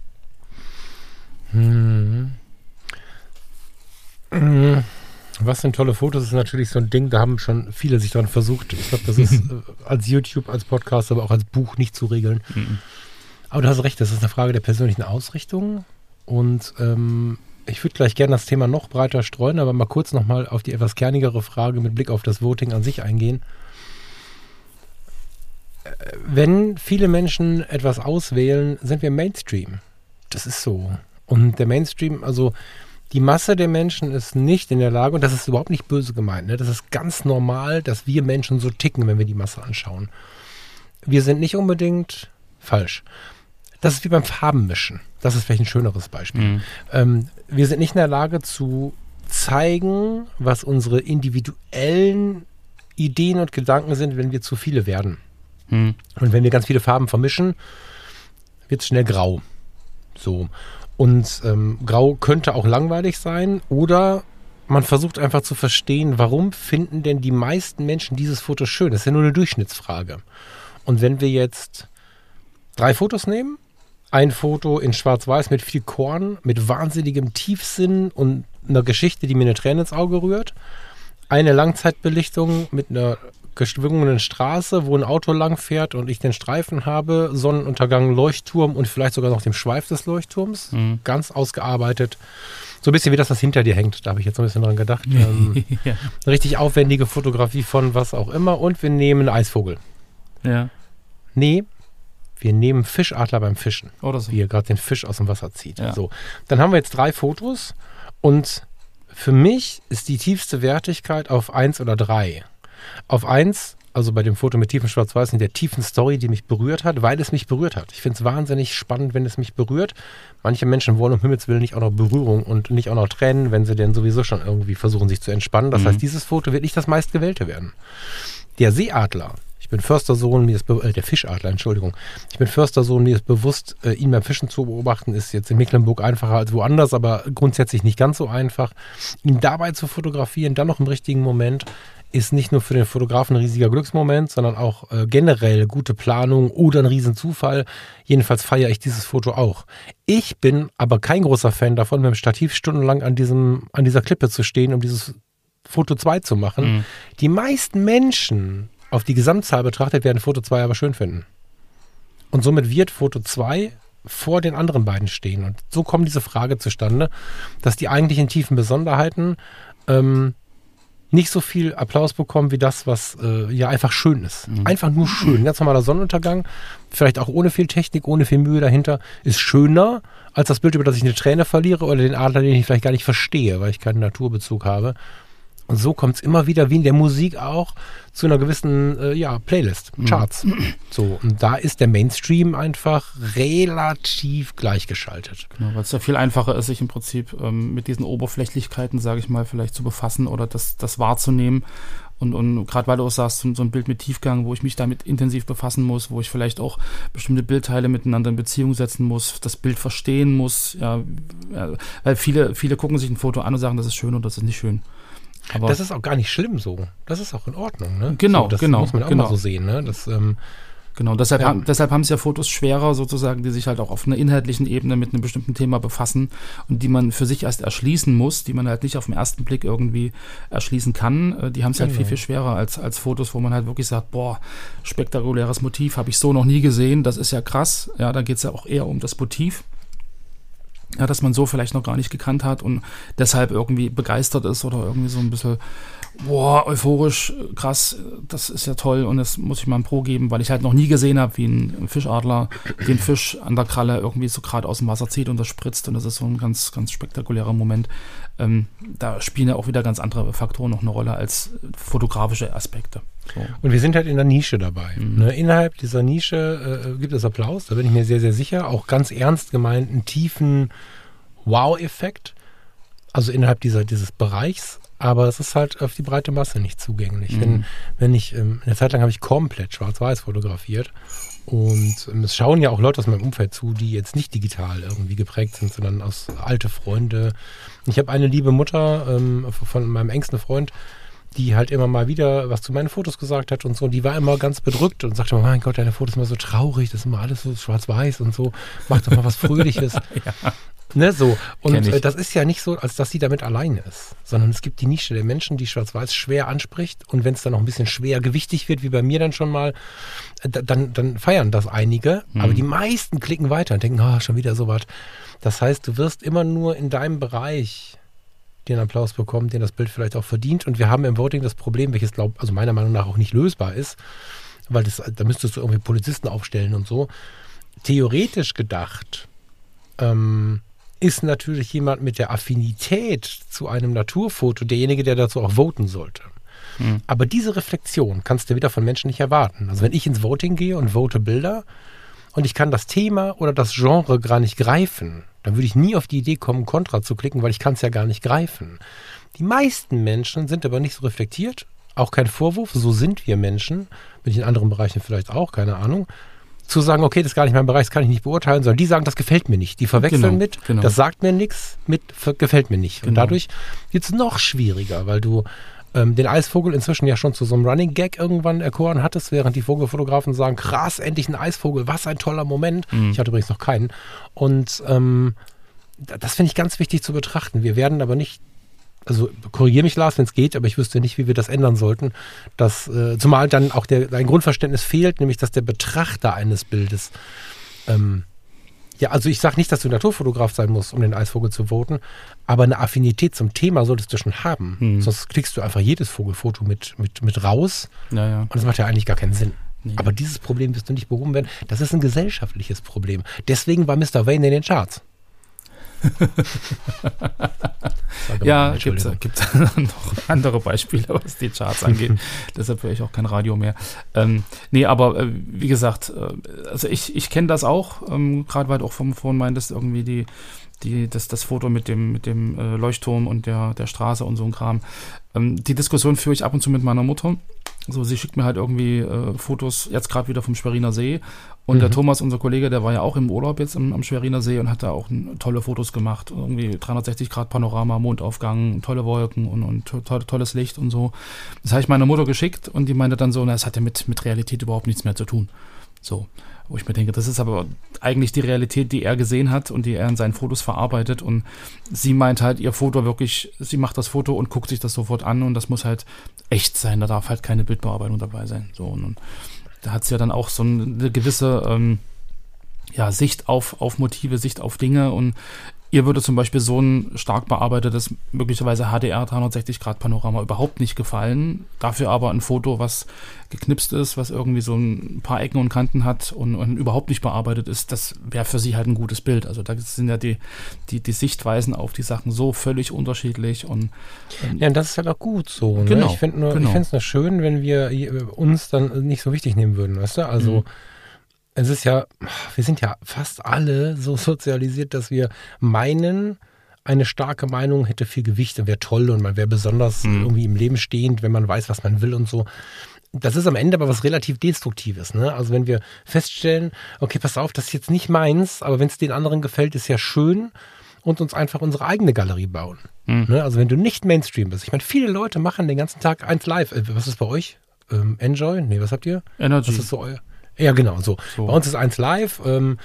Hm. Hm. Was sind tolle Fotos, ist natürlich so ein Ding, da haben schon viele sich dran versucht. Ich glaube, das ist äh, als YouTube, als Podcast, aber auch als Buch nicht zu regeln. Mhm. Aber du hast recht, das ist eine Frage der persönlichen Ausrichtung. Und ähm, ich würde gleich gerne das Thema noch breiter streuen, aber mal kurz nochmal auf die etwas kernigere Frage mit Blick auf das Voting an sich eingehen. Äh, wenn viele Menschen etwas auswählen, sind wir Mainstream. Das ist so. Und der Mainstream, also die Masse der Menschen ist nicht in der Lage, und das ist überhaupt nicht böse gemeint, ne? Das ist ganz normal, dass wir Menschen so ticken, wenn wir die Masse anschauen. Wir sind nicht unbedingt falsch. Das ist wie beim Farbenmischen. Das ist vielleicht ein schöneres Beispiel. Mhm. Ähm, wir sind nicht in der Lage zu zeigen, was unsere individuellen Ideen und Gedanken sind, wenn wir zu viele werden. Mhm. Und wenn wir ganz viele Farben vermischen, wird es schnell grau. So. Und ähm, grau könnte auch langweilig sein oder man versucht einfach zu verstehen, warum finden denn die meisten Menschen dieses Foto schön? Das ist ja nur eine Durchschnittsfrage. Und wenn wir jetzt drei Fotos nehmen, ein Foto in Schwarz-Weiß mit viel Korn, mit wahnsinnigem Tiefsinn und einer Geschichte, die mir eine Träne ins Auge rührt, eine Langzeitbelichtung mit einer geschwungenen Straße, wo ein Auto lang fährt und ich den Streifen habe, Sonnenuntergang, Leuchtturm und vielleicht sogar noch dem Schweif des Leuchtturms. Mhm. Ganz ausgearbeitet. So ein bisschen wie das, was hinter dir hängt. Da habe ich jetzt noch ein bisschen dran gedacht. Ähm, ja. Eine richtig aufwendige Fotografie von was auch immer. Und wir nehmen einen Eisvogel. Ja. Nee, wir nehmen Fischadler beim Fischen. Oder so. Wie er gerade den Fisch aus dem Wasser zieht. Ja. So. Dann haben wir jetzt drei Fotos und für mich ist die tiefste Wertigkeit auf eins oder drei. Auf eins, also bei dem Foto mit tiefem Schwarz-Weiß, in der tiefen Story, die mich berührt hat, weil es mich berührt hat. Ich finde es wahnsinnig spannend, wenn es mich berührt. Manche Menschen wollen um Himmels Willen nicht auch noch Berührung und nicht auch noch Tränen, wenn sie denn sowieso schon irgendwie versuchen, sich zu entspannen. Das mhm. heißt, dieses Foto wird nicht das meistgewählte werden. Der Seeadler, ich bin Förstersohn, mir ist be- äh, der Fischadler, Entschuldigung. Ich bin Förstersohn, mir ist bewusst, äh, ihn beim Fischen zu beobachten, ist jetzt in Mecklenburg einfacher als woanders, aber grundsätzlich nicht ganz so einfach. Ihn dabei zu fotografieren, dann noch im richtigen Moment, ist nicht nur für den Fotografen ein riesiger Glücksmoment, sondern auch äh, generell gute Planung oder ein Riesenzufall. Jedenfalls feiere ich dieses Foto auch. Ich bin aber kein großer Fan davon, mit dem Stativ stundenlang an, diesem, an dieser Klippe zu stehen, um dieses Foto zwei zu machen. Mhm. Die meisten Menschen, auf die Gesamtzahl betrachtet, werden Foto zwei aber schön finden. Und somit wird Foto zwei vor den anderen beiden stehen. Und so kommt diese Frage zustande, dass die eigentlichen tiefen Besonderheiten ähm, nicht so viel Applaus bekommen wie das, was äh, ja einfach schön ist. Mhm. Einfach nur schön. Ganz normaler Sonnenuntergang, vielleicht auch ohne viel Technik, ohne viel Mühe dahinter, ist schöner als das Bild, über das ich eine Träne verliere oder den Adler, den ich vielleicht gar nicht verstehe, weil ich keinen Naturbezug habe. Und so kommt es immer wieder, wie in der Musik auch, zu einer gewissen äh, ja, Playlist, Charts. Mhm. So, und da ist der Mainstream einfach relativ gleichgeschaltet. Genau, weil es ja viel einfacher ist, sich im Prinzip ähm, mit diesen Oberflächlichkeiten, sage ich mal, vielleicht zu befassen oder das, das wahrzunehmen. Und, und gerade weil du auch sagst, so, so ein Bild mit Tiefgang, wo ich mich damit intensiv befassen muss, wo ich vielleicht auch bestimmte Bildteile miteinander in Beziehung setzen muss, das Bild verstehen muss. Ja, ja, weil viele, viele gucken sich ein Foto an und sagen, das ist schön oder das ist nicht schön. Aber das ist auch gar nicht schlimm so. Das ist auch in Ordnung. Ne? Genau, so, das genau. muss man auch genau. mal so sehen. Ne? Das, ähm, genau, deshalb, ja. haben, deshalb haben es ja Fotos schwerer sozusagen, die sich halt auch auf einer inhaltlichen Ebene mit einem bestimmten Thema befassen und die man für sich erst erschließen muss, die man halt nicht auf den ersten Blick irgendwie erschließen kann. Die haben es genau. halt viel, viel schwerer als, als Fotos, wo man halt wirklich sagt, boah, spektakuläres Motiv, habe ich so noch nie gesehen, das ist ja krass. Ja, da geht es ja auch eher um das Motiv. Ja, dass man so vielleicht noch gar nicht gekannt hat und deshalb irgendwie begeistert ist oder irgendwie so ein bisschen, boah, euphorisch, krass, das ist ja toll und das muss ich mal ein Pro geben, weil ich halt noch nie gesehen habe, wie ein Fischadler den Fisch an der Kralle irgendwie so gerade aus dem Wasser zieht und das spritzt und das ist so ein ganz, ganz spektakulärer Moment. Ähm, da spielen ja auch wieder ganz andere Faktoren noch eine Rolle als fotografische Aspekte. So. Und wir sind halt in der Nische dabei. Mhm. Ne? Innerhalb dieser Nische äh, gibt es Applaus, da bin ich mir sehr, sehr sicher. Auch ganz ernst gemeint, einen tiefen Wow-Effekt. Also innerhalb dieser, dieses Bereichs. aber es ist halt auf die breite Masse nicht zugänglich. Mhm. Wenn, wenn ich, ähm, eine Zeit lang habe ich komplett schwarz-weiß fotografiert und ähm, es schauen ja auch Leute aus meinem Umfeld zu, die jetzt nicht digital irgendwie geprägt sind, sondern aus alte Freunde. Ich habe eine liebe Mutter ähm, von meinem engsten Freund, die halt immer mal wieder was zu meinen Fotos gesagt hat und so. Und die war immer ganz bedrückt und sagte, mein Gott, deine Fotos sind immer so traurig, das ist immer alles so schwarz-weiß und so. Mach doch mal was Fröhliches. Ja. Ne, so. Und Kenn ich. äh, das ist ja nicht so, als dass sie damit alleine ist, sondern es gibt die Nische der Menschen, die schwarz-weiß schwer anspricht. Und wenn es dann noch ein bisschen schwer gewichtig wird, wie bei mir dann schon mal, äh, dann, dann feiern das einige. Mhm. Aber die meisten klicken weiter und denken, ah, schon wieder sowas. Das heißt, du wirst immer nur in deinem Bereich den Applaus bekommen, den das Bild vielleicht auch verdient. Und wir haben im Voting das Problem, welches glaub, also meiner Meinung nach auch nicht lösbar ist, weil das, da müsstest du irgendwie Polizisten aufstellen und so. Theoretisch gedacht, ähm, ist natürlich jemand mit der Affinität zu einem Naturfoto derjenige, der dazu auch voten sollte. Mhm. Aber diese Reflexion kannst du wieder von Menschen nicht erwarten. Also wenn ich ins Voting gehe und vote Bilder und ich kann das Thema oder das Genre gar nicht greifen, dann würde ich nie auf die Idee kommen, Kontra zu klicken, weil ich kann es ja gar nicht greifen. Die meisten Menschen sind aber nicht so reflektiert, auch kein Vorwurf, so sind wir Menschen, bin ich in anderen Bereichen vielleicht auch, keine Ahnung, zu sagen, okay, das ist gar nicht mein Bereich, das kann ich nicht beurteilen, sondern die sagen, das gefällt mir nicht. Die verwechseln Genau, mit, genau. das sagt mir nichts, mit ver- gefällt mir nicht. Und Genau. dadurch wird es noch schwieriger, weil du ähm, den Eisvogel inzwischen ja schon zu so einem Running Gag irgendwann erkoren hattest, während die Vogelfotografen sagen, krass, endlich ein Eisvogel, was ein toller Moment. Mhm. Ich hatte übrigens noch keinen. Und ähm, das finde ich ganz wichtig zu betrachten. Wir werden aber nicht, also korrigiere mich, Lars, wenn es geht, aber ich wüsste nicht, wie wir das ändern sollten. Dass, äh, zumal dann auch der, ein Grundverständnis fehlt, nämlich dass der Betrachter eines Bildes, ähm, ja, also ich sage nicht, dass du Naturfotograf sein musst, um den Eisvogel zu voten, aber eine Affinität zum Thema solltest du schon haben. Hm. Sonst klickst du einfach jedes Vogelfoto mit, mit, mit raus Ja, ja. und das macht ja eigentlich gar keinen Sinn. Nee. Aber dieses Problem wirst du nicht behoben werden. Das ist ein gesellschaftliches Problem. Deswegen war Mister Wayne in den Charts. Ja, gibt es noch andere Beispiele, was die Charts angeht. Deshalb höre ich auch kein Radio mehr. Ähm, nee, aber äh, wie gesagt, äh, also ich, ich kenne das auch, ähm, gerade weil du auch vom vorhin meintest, irgendwie die, die, das, das Foto mit dem, mit dem äh, Leuchtturm und der, der Straße und so ein Kram. Ähm, die Diskussion führe ich ab und zu mit meiner Mutter. So, sie schickt mir halt irgendwie äh, Fotos, jetzt gerade wieder vom Schweriner See. Und mhm. der Thomas, unser Kollege, der war ja auch im Urlaub jetzt am, am Schweriner See und hat da auch n, tolle Fotos gemacht. Irgendwie dreihundertsechzig Grad Panorama, Mondaufgang, tolle Wolken und, und to, to, tolles Licht und so. Das habe ich meiner Mutter geschickt und die meinte dann so, na, das hat ja mit, mit Realität überhaupt nichts mehr zu tun. So, wo ich mir denke, das ist aber eigentlich die Realität, die er gesehen hat und die er in seinen Fotos verarbeitet. Und sie meint halt, ihr Foto wirklich, sie macht das Foto und guckt sich das sofort an und das muss halt echt sein. Da darf halt keine Bildbearbeitung dabei sein. So, und, und da hat sie ja dann auch so eine gewisse ähm, ja, Sicht auf, auf Motive, Sicht auf Dinge und ihr würde zum Beispiel so ein stark bearbeitetes, möglicherweise H D R dreihundertsechzig Grad Panorama überhaupt nicht gefallen. Dafür aber ein Foto, was geknipst ist, was irgendwie so ein paar Ecken und Kanten hat und, und überhaupt nicht bearbeitet ist, das wäre für sie halt ein gutes Bild. Also da sind ja die, die, die Sichtweisen auf die Sachen so völlig unterschiedlich. Und ähm, ja, und das ist halt auch gut so. Ne? Genau, ich finde genau. es nur schön, wenn wir uns dann nicht so wichtig nehmen würden, weißt du? Also mhm. es ist ja, wir sind ja fast alle so sozialisiert, dass wir meinen, eine starke Meinung hätte viel Gewicht und wäre toll und man wäre besonders mhm. irgendwie im Leben stehend, wenn man weiß, was man will und so. Das ist am Ende aber was relativ Destruktives. Ne? Also wenn wir feststellen, okay, pass auf, das ist jetzt nicht meins, aber wenn es den anderen gefällt, ist ja schön und uns einfach unsere eigene Galerie bauen. Mhm. Ne? Also wenn du nicht Mainstream bist. Ich meine, viele Leute machen den ganzen Tag eins live. Was ist bei euch? Ähm, Enjoy? Nee, was habt ihr? Energy. Was ist so euer? Ja, genau, so. so. Bei uns ist eins live. Ähm,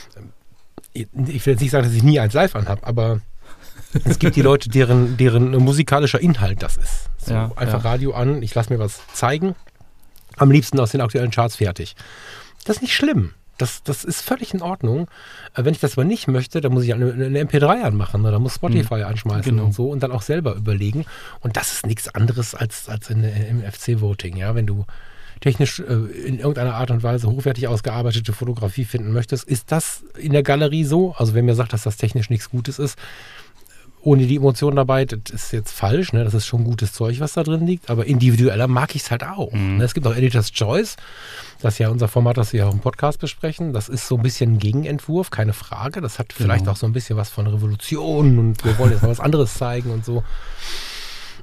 ich will jetzt nicht sagen, dass ich nie eins live anhab, aber es gibt die Leute, deren, deren musikalischer Inhalt das ist. So, ja, einfach ja. Radio an, ich lasse mir was zeigen. Am liebsten aus den aktuellen Charts fertig. Das ist nicht schlimm. Das, das ist völlig in Ordnung. Wenn ich das aber nicht möchte, dann muss ich eine, eine M P drei anmachen oder muss Spotify mhm. anschmeißen genau. und so und dann auch selber überlegen. Und das ist nichts anderes als, als in, im F C-Voting. Ja? Wenn du technisch äh, in irgendeiner Art und Weise hochwertig ausgearbeitete Fotografie finden möchtest, ist das in der Galerie so? Also wenn mir sagt, dass das technisch nichts Gutes ist, ohne die Emotion dabei, das ist jetzt falsch, ne? Das ist schon gutes Zeug, was da drin liegt, aber individueller mag ich es halt auch. Mhm. Ne? Es gibt auch Editor's Choice, das ist ja unser Format, das wir auch im Podcast besprechen. Das ist so ein bisschen ein Gegenentwurf, keine Frage. Das hat vielleicht genau. auch so ein bisschen was von Revolution und wir wollen jetzt mal was anderes zeigen und so.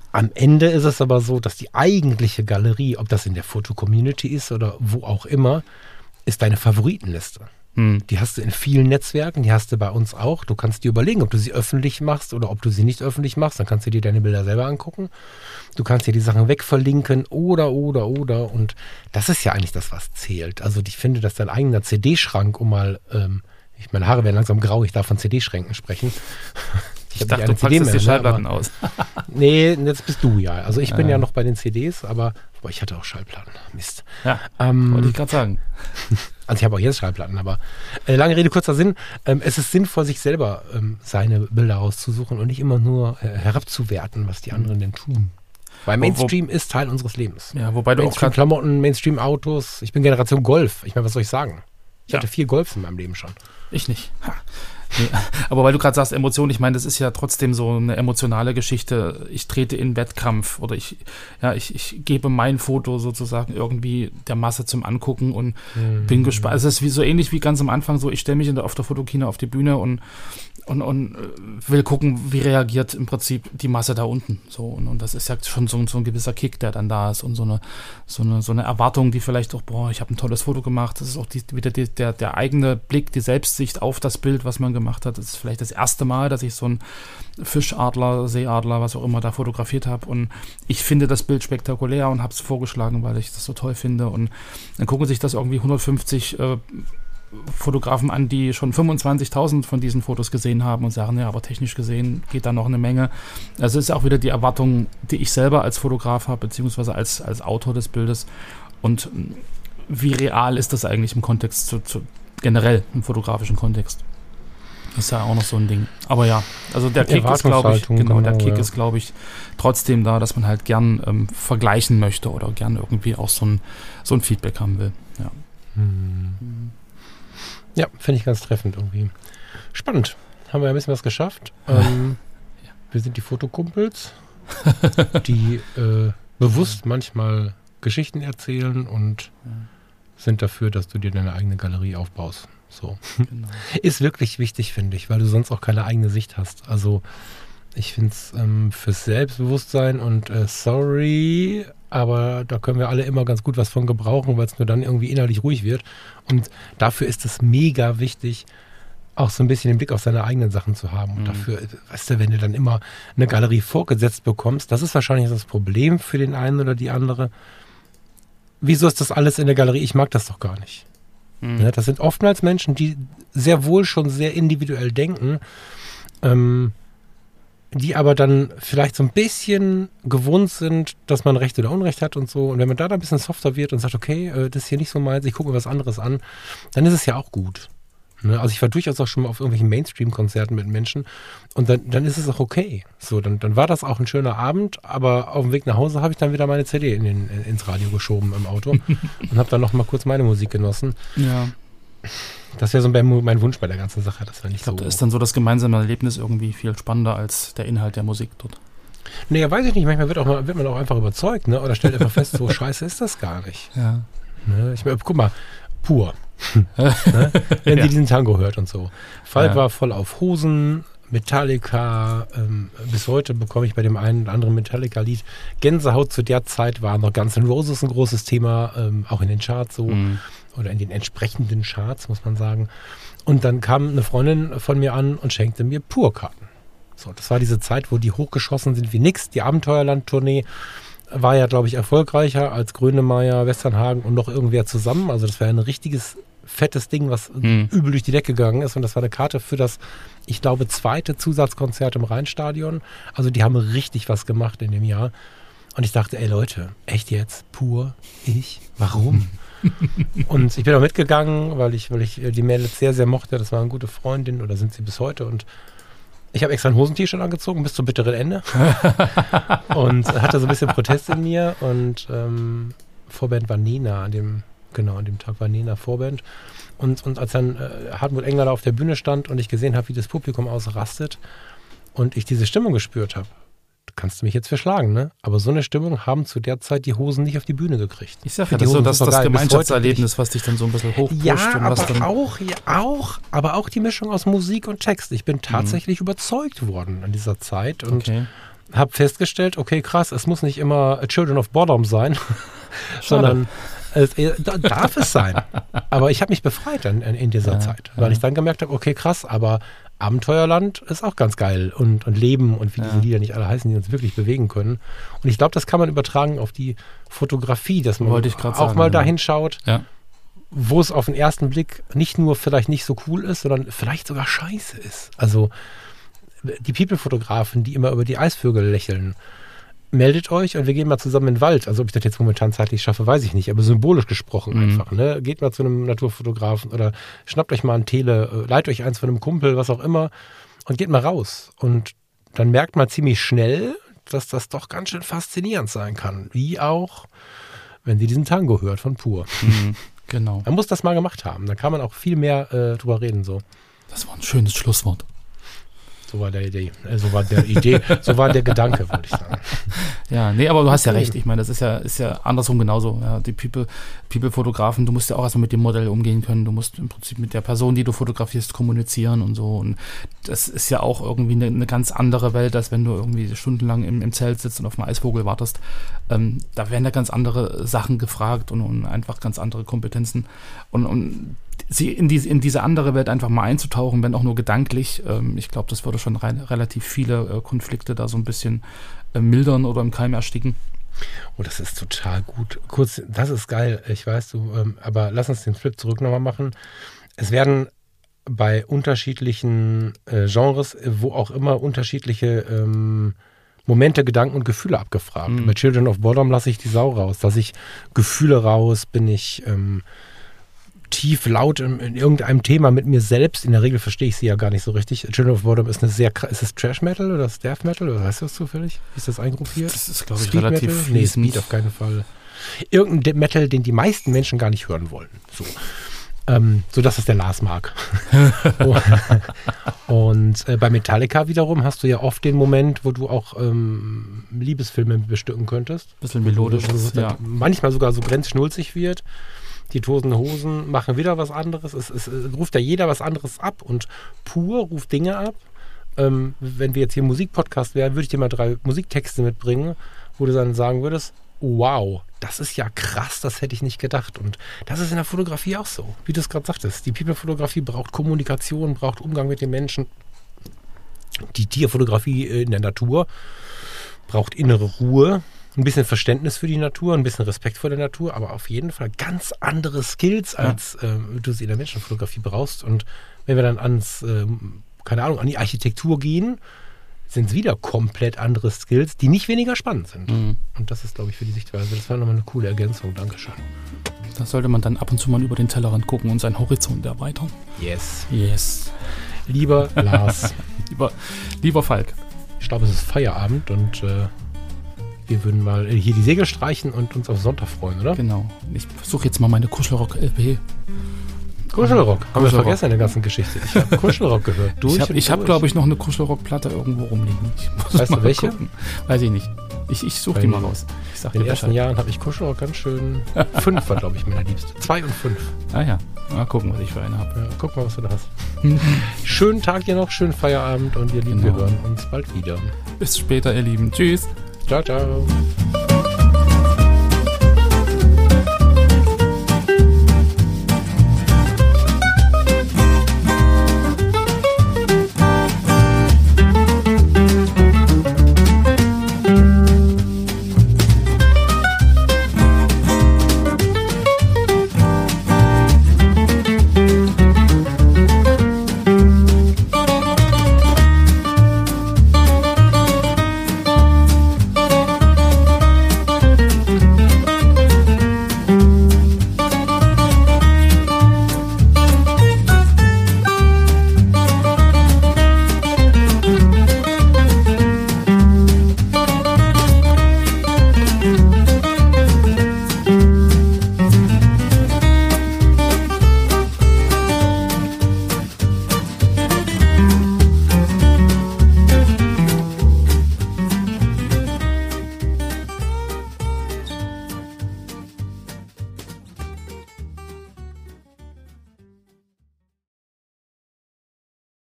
am Ende ist es aber so, dass die eigentliche Galerie, ob das in der Foto-Community ist oder wo auch immer, ist deine Favoritenliste. Hm. Die hast du in vielen Netzwerken, die hast du bei uns auch. Du kannst dir überlegen, ob du sie öffentlich machst oder ob du sie nicht öffentlich machst. Dann kannst du dir deine Bilder selber angucken. Du kannst dir die Sachen wegverlinken oder, oder, oder. Und das ist ja eigentlich das, was zählt. Also ich finde, dass dein eigener C D-Schrank, um mal, ähm, ich, meine Haare werden langsam grau, ich darf von C D-Schränken sprechen. Ich, ich dachte, du packst jetzt die Schallplatten ne, aus. Nee, jetzt bist du ja. Also ich bin ja. ja noch bei den C Ds, aber boah, ich hatte auch Schallplatten. Mist. Ja, ähm, wollte ich gerade sagen. Also ich habe auch jetzt Schallplatten, aber äh, lange Rede, kurzer Sinn. Ähm, es ist sinnvoll, sich selber ähm, seine Bilder rauszusuchen und nicht immer nur äh, herabzuwerten, was die anderen denn tun. Weil Mainstream wo, wo, ist Teil unseres Lebens. Ja, wobei du auch Mainstream-Klamotten, Mainstream-Autos. Ich bin Generation Golf. Ich meine, was soll ich sagen? Ich ja. hatte vier Golfs in meinem Leben schon. Ich nicht. Ha. Nee, aber weil du gerade sagst, Emotionen, ich meine, das ist ja trotzdem so eine emotionale Geschichte. Ich trete in Wettkampf oder ich, ja, ich, ich gebe mein Foto sozusagen irgendwie der Masse zum Angucken und mhm. bin gespannt. Also es ist wie, so ähnlich wie ganz am Anfang so, ich stelle mich in der, auf der Fotokina auf die Bühne und, und, und will gucken, wie reagiert im Prinzip die Masse da unten. So, und, und das ist ja schon so, so ein gewisser Kick, der dann da ist und so eine, so eine, so eine Erwartung, die vielleicht auch, boah, ich habe ein tolles Foto gemacht. Das ist auch die, wieder die, der, der eigene Blick, die Selbstsicht auf das Bild, was man gemacht hat. Das ist vielleicht das erste Mal, dass ich so einen Fischadler, Seeadler, was auch immer da fotografiert habe und ich finde das Bild spektakulär und habe es vorgeschlagen, weil ich das so toll finde und dann gucken sich das irgendwie hundertfünfzig äh, Fotografen an, die schon fünfundzwanzigtausend von diesen Fotos gesehen haben und sagen, ja, aber technisch gesehen geht da noch eine Menge. Also ist auch wieder die Erwartung, die ich selber als Fotograf habe, beziehungsweise als, als Autor des Bildes und wie real ist das eigentlich im Kontext, zu, zu, generell im fotografischen Kontext. Das ist ja auch noch so ein Ding. Aber ja, also der Kick ist, glaube ich, genau, genau, der Kick ja. ist, glaube ich, trotzdem da, dass man halt gern ähm, vergleichen möchte oder gern irgendwie auch so ein, so ein Feedback haben will. Ja, hm. ja finde ich ganz treffend irgendwie. Spannend. Haben wir ja ein bisschen was geschafft. Ähm, ja. Wir sind die Fotokumpels, die äh, bewusst manchmal Geschichten erzählen und ja. sind dafür, dass du dir deine eigene Galerie aufbaust. So. Genau. Ist wirklich wichtig, finde ich, weil du sonst auch keine eigene Sicht hast. Also ich finde es ähm, fürs Selbstbewusstsein und äh, sorry, aber da können wir alle immer ganz gut was von gebrauchen, weil es nur dann irgendwie innerlich ruhig wird. Und dafür ist es mega wichtig, auch so ein bisschen den Blick auf seine eigenen Sachen zu haben. Und mhm. dafür, weißt du, wenn du dann immer eine Galerie vorgesetzt bekommst, das ist wahrscheinlich das Problem für den einen oder die andere. Wieso ist das alles in der Galerie? Ich mag das doch gar nicht. Mhm. Ja, das sind oftmals Menschen, die sehr wohl schon sehr individuell denken, ähm, die aber dann vielleicht so ein bisschen gewohnt sind, dass man Recht oder Unrecht hat und so. Und wenn man da dann ein bisschen softer wird und sagt, okay, äh, das ist hier nicht so meins, ich gucke mir was anderes an, dann ist es ja auch gut. Ne? Also ich war durchaus auch schon mal auf irgendwelchen Mainstream-Konzerten mit Menschen und dann, dann ist es auch okay. So, dann, dann war das auch ein schöner Abend, aber auf dem Weg nach Hause habe ich dann wieder meine C D in den, ins Radio geschoben im Auto und habe dann noch mal kurz meine Musik genossen. Ja. Das wäre so mein Wunsch bei der ganzen Sache. Das war nicht ich glaube, so. da ist dann so das gemeinsame Erlebnis irgendwie viel spannender als der Inhalt der Musik dort. Naja, weiß ich nicht. Manchmal wird, auch mal, wird man auch einfach überzeugt, ne? Oder stellt einfach fest, so scheiße ist das gar nicht. Ja. Ne? Ich meine, guck mal, pur. ne? Wenn ja. sie diesen Tango hört und so. Falk ja. war voll auf Hosen, Metallica. Ähm, bis heute bekomme ich bei dem einen oder anderen Metallica-Lied Gänsehaut. Zu der Zeit war noch Guns N' Roses ein großes Thema, ähm, auch in den Charts so. Mhm. Oder in den entsprechenden Charts, muss man sagen. Und dann kam eine Freundin von mir an und schenkte mir Pur-Karten. So, das war diese Zeit, wo die hochgeschossen sind wie nix. Die Abenteuerland-Tournee war ja, glaube ich, erfolgreicher als Grönemeyer, Westernhagen und noch irgendwer zusammen. Also das war ein richtiges, fettes Ding, was hm. übel durch die Decke gegangen ist. Und das war eine Karte für das, ich glaube, zweite Zusatzkonzert im Rheinstadion. Also die haben richtig was gemacht in dem Jahr. Und ich dachte, ey Leute, echt jetzt? Pur? Ich? Warum? Und ich bin auch mitgegangen, weil ich, weil ich die Mädels sehr, sehr mochte. Das war eine gute Freundin oder sind sie bis heute. Und ich habe extra ein Hosen-T-Shirt angezogen bis zum bitteren Ende und hatte so ein bisschen Protest in mir. Und ähm, Vorband war Nena, an dem, genau, an dem Tag war Nena Vorband. Und, und als dann äh, Hartmut Engler auf der Bühne stand und ich gesehen habe, wie das Publikum ausrastet und ich diese Stimmung gespürt habe, kannst du mich jetzt verschlagen, ne? Aber so eine Stimmung haben zu der Zeit die Hosen nicht auf die Bühne gekriegt. Ich sag ja, das ist so das, das Gemeinschaftserlebnis, was dich dann so ein bisschen hochpusht. Ja, und aber was dann auch, ja, auch, aber auch die Mischung aus Musik und Text. Ich bin tatsächlich mhm. überzeugt worden in dieser Zeit und okay. habe festgestellt, okay, krass, es muss nicht immer Children of Bodom sein, sondern es äh, darf es sein. Aber ich habe mich befreit in, in dieser ja, Zeit, weil ja. ich dann gemerkt habe, okay, krass, aber Abenteuerland ist auch ganz geil und, und Leben und wie ja. diese Lieder nicht alle heißen, die uns wirklich bewegen können. Und ich glaube, das kann man übertragen auf die Fotografie, dass man auch sagen, mal dahin ja. schaut, ja. wo es auf den ersten Blick nicht nur vielleicht nicht so cool ist, sondern vielleicht sogar scheiße ist. Also die People-Fotografen, die immer über die Eisvögel lächeln, meldet euch und wir gehen mal zusammen in den Wald. Also ob ich das jetzt momentan zeitlich schaffe, weiß ich nicht, aber symbolisch gesprochen mhm. einfach. Ne? Geht mal zu einem Naturfotografen oder schnappt euch mal ein Tele, leiht euch eins von einem Kumpel, was auch immer und geht mal raus. Und dann merkt man ziemlich schnell, dass das doch ganz schön faszinierend sein kann. Wie auch, wenn sie diesen Tango hört von Pur. Mhm. Genau. Man muss das mal gemacht haben. Da kann man auch viel mehr äh, drüber reden. So. Das war ein schönes Schlusswort. So war der Idee, äh, so war der Idee, so war der Gedanke, würde ich sagen. Ja, nee, aber du hast ja recht. Ich meine, das ist ja, ist ja andersrum genauso. Ja, die People, People-Fotografen, du musst ja auch erstmal mit dem Modell umgehen können. Du musst im Prinzip mit der Person, die du fotografierst, kommunizieren und so. Und das ist ja auch irgendwie eine, eine ganz andere Welt, als wenn du irgendwie stundenlang im, im Zelt sitzt und auf einen Eisvogel wartest. Ähm, da werden ja ganz andere Sachen gefragt und, und einfach ganz andere Kompetenzen. Und, und sie in diese, in diese andere Welt einfach mal einzutauchen, wenn auch nur gedanklich. Ähm, ich glaube, das würde schon rein, relativ viele äh, Konflikte da so ein bisschen äh, mildern oder im Keim ersticken. Oh, das ist total gut. Kurz, das ist geil, ich weiß, du, ähm, aber lass uns den Flip zurück nochmal machen. Es werden bei unterschiedlichen äh, Genres, wo auch immer, unterschiedliche ähm, Momente, Gedanken und Gefühle abgefragt. Mhm. Bei Children of Bodom lasse ich die Sau raus. Lasse ich Gefühle raus, bin ich ähm, tief laut in, in irgendeinem Thema mit mir selbst. In der Regel verstehe ich sie ja gar nicht so richtig. Children of Bodom ist eine sehr, ist es Trash Metal oder ist Death Metal oder weißt du das zufällig? Wie ist das eingruppiert? Das ist, glaube ich, Speed relativ Metal? Nee, Speed auf keinen Fall. Irgendein Metal, den die meisten Menschen gar nicht hören wollen. So. Ähm, so dass es der Lars mag. Und äh, bei Metallica wiederum hast du ja oft den Moment, wo du auch ähm, Liebesfilme bestücken könntest. Bisschen melodisch. Also, ja. Manchmal sogar so grenzschnulzig wird. Die Toten Hosen machen wieder was anderes. Es, es, es ruft ja jeder was anderes ab. Und Pur ruft Dinge ab. Ähm, wenn wir jetzt hier Musikpodcast wären, würde ich dir mal drei Musiktexte mitbringen, wo du dann sagen würdest, wow, das ist ja krass, das hätte ich nicht gedacht. Und das ist in der Fotografie auch so, wie du es gerade sagtest. Die People-Fotografie braucht Kommunikation, braucht Umgang mit den Menschen. Die Tierfotografie in der Natur braucht innere Ruhe, ein bisschen Verständnis für die Natur, ein bisschen Respekt vor der Natur, aber auf jeden Fall ganz andere Skills, als ja. äh, du sie in der Menschenfotografie brauchst. Und wenn wir dann ans, äh, keine Ahnung, an die Architektur gehen, sind es wieder komplett andere Skills, die nicht weniger spannend sind. Mhm. Und das ist, glaube ich, für die Sichtweise, das war nochmal eine coole Ergänzung. Dankeschön. Da sollte man dann ab und zu mal über den Tellerrand gucken und seinen Horizont erweitern. Yes. Yes. Lieber Lars. lieber, lieber Falk. Ich glaube, es ist Feierabend und äh, wir würden mal hier die Segel streichen und uns auf Sonntag freuen, oder? Genau. Ich versuche jetzt mal meine Kuschelrock-L P. Kuschelrock. Haben wir vergessen in der ganzen Geschichte. Ich habe Kuschelrock gehört. Durch ich habe, hab, glaube ich, noch eine Kuschelrock-Platte irgendwo rumliegen. Weißt du welche? Gucken. Weiß ich nicht. Ich, ich suche die mal raus. Ich sag in den ersten Bescheid. Jahren habe ich Kuschelrock ganz schön... fünf war, glaube ich, meine Liebste. Zwei und fünf. Ah ja. Mal gucken, was ich für eine habe. Ja, guck mal, was du da hast. Schönen Tag dir noch, schönen Feierabend und ihr Lieben, genau. Wir hören uns bald wieder. Bis später, ihr Lieben. Tschüss. Ciao, ciao.